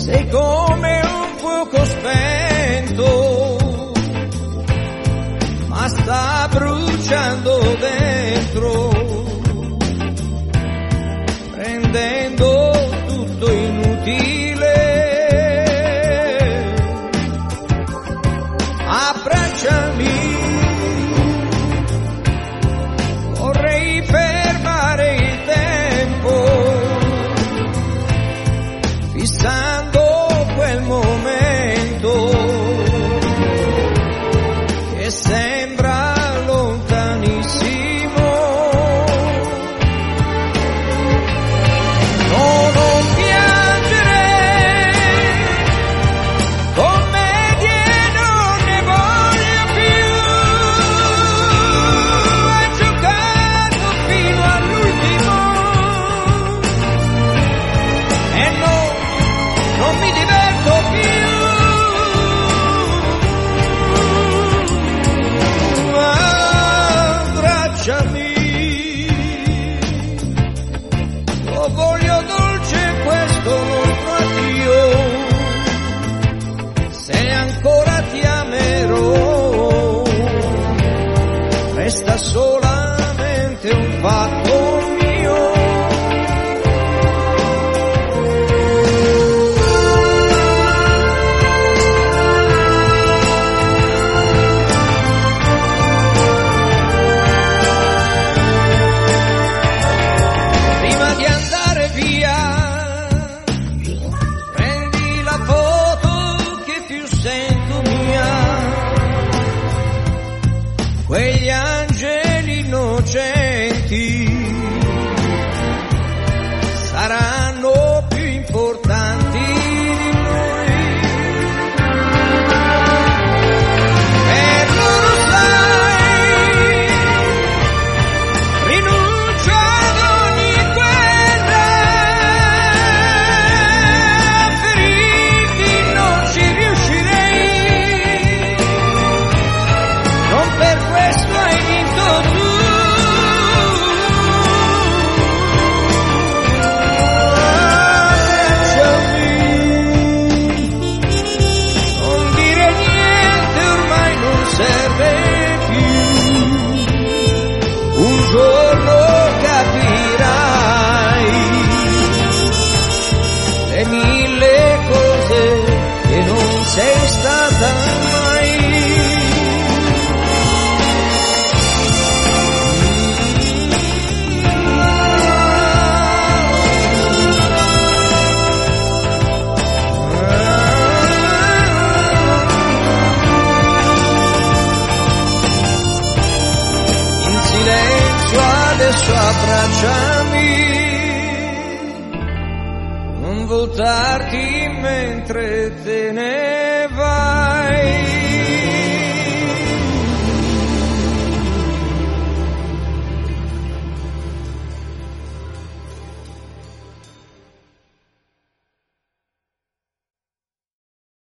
sei come un fuoco spento, ma sta bruciando dentro, rendendo tutto inutile. Abbracciami, vorrei fermare il tempo, fissando quel momento che sembra lontanissimo. No, non piangere, commedie non ne voglio più. Hai giocato fino all'ultimo e no, non mi diverto più. Abbracciami, lo voglio dolce questo nostro addio, se ancora ti amerò, resta solamente un fatto mio. Prima di andare via, prendi la foto che più sento mia. Quegli angeli innocenti saranno più importanti di noi. Per loro sai, rinuncio ad ogni guerra, a ferirti non ci riuscirei, non per questo hai vinto tu. Abbracciami, non dire niente, ormai non serve più. Un giorno capirai le mille cose che non sei stata mai. In silenzio adesso abbracciami, non voltarti mentre te ne vai.